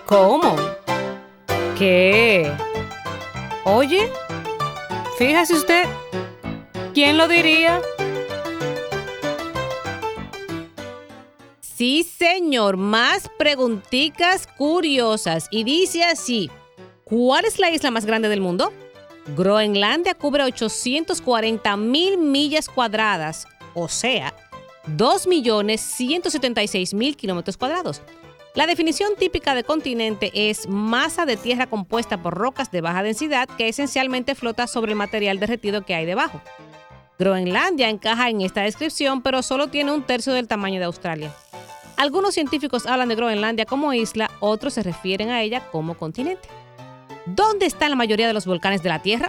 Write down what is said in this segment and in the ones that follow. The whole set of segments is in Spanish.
¿Cómo? ¿Qué? Oye, fíjese usted, ¿quién lo diría? Sí, señor, más preguntitas curiosas. Y dice así, ¿cuál es la isla más grande del mundo? Groenlandia cubre 840,000 millas cuadradas, o sea, 2,176,000 kilómetros cuadrados. La definición típica de continente es masa de tierra compuesta por rocas de baja densidad que esencialmente flota sobre el material derretido que hay debajo. Groenlandia encaja en esta descripción, pero solo tiene un tercio del tamaño de Australia. Algunos científicos hablan de Groenlandia como isla, otros se refieren a ella como continente. ¿Dónde están la mayoría de los volcanes de la Tierra?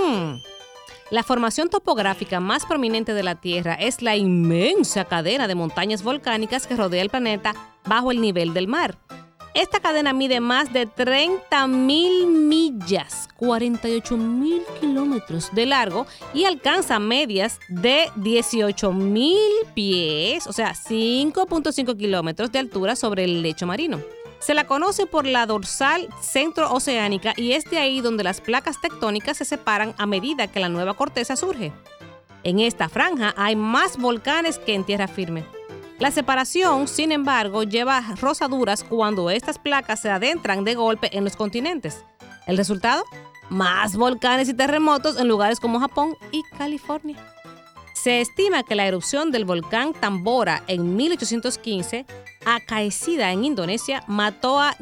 La formación topográfica más prominente de la Tierra es la inmensa cadena de montañas volcánicas que rodea el planeta bajo el nivel del mar. Esta cadena mide más de 30,000 millas, 48,000 kilómetros de largo y alcanza medias de 18,000 pies, o sea, 5,5 kilómetros de altura sobre el lecho marino. Se la conoce por la dorsal centrooceánica y es de ahí donde las placas tectónicas se separan a medida que la nueva corteza surge. En esta franja hay más volcanes que en tierra firme. La separación, sin embargo, lleva rozaduras cuando estas placas se adentran de golpe en los continentes. ¿El resultado? Más volcanes y terremotos en lugares como Japón y California. Se estima que la erupción del volcán Tambora en 1815, acaecida en Indonesia, mató a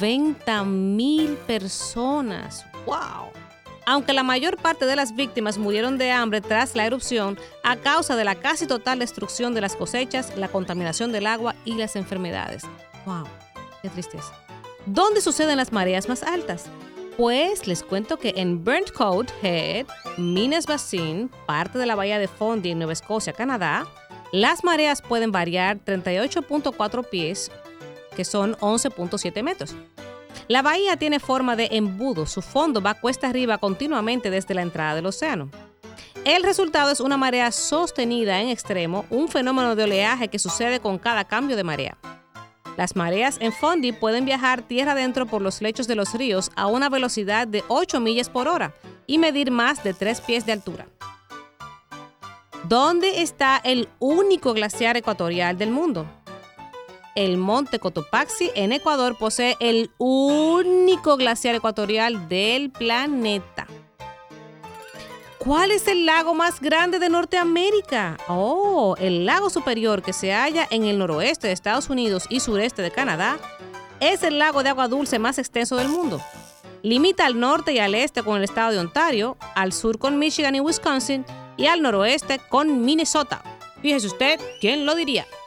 90,000 personas. ¡Wow! Aunque la mayor parte de las víctimas murieron de hambre tras la erupción a causa de la casi total destrucción de las cosechas, la contaminación del agua y las enfermedades. ¡Wow! ¡Qué tristeza! ¿Dónde suceden las mareas más altas? Pues les cuento que en Burnt Cove Head, Minas Basin, parte de la bahía de Fundy en Nueva Escocia, Canadá, las mareas pueden variar 38,4 pies, que son 11,7 metros. La bahía tiene forma de embudo, su fondo va cuesta arriba continuamente desde la entrada del océano. El resultado es una marea sostenida en extremo, un fenómeno de oleaje que sucede con cada cambio de marea. Las mareas en Fundy pueden viajar tierra adentro por los lechos de los ríos a una velocidad de 8 millas por hora y medir más de 3 pies de altura. ¿Dónde está el único glaciar ecuatorial del mundo? El monte Cotopaxi en Ecuador posee el único glaciar ecuatorial del planeta. ¿Cuál es el lago más grande de Norteamérica? El lago Superior, que se halla en el noroeste de Estados Unidos y sureste de Canadá, es el lago de agua dulce más extenso del mundo. Limita al norte y al este con el estado de Ontario, al sur con Michigan y Wisconsin y al noroeste con Minnesota. Fíjese usted, ¿quién lo diría?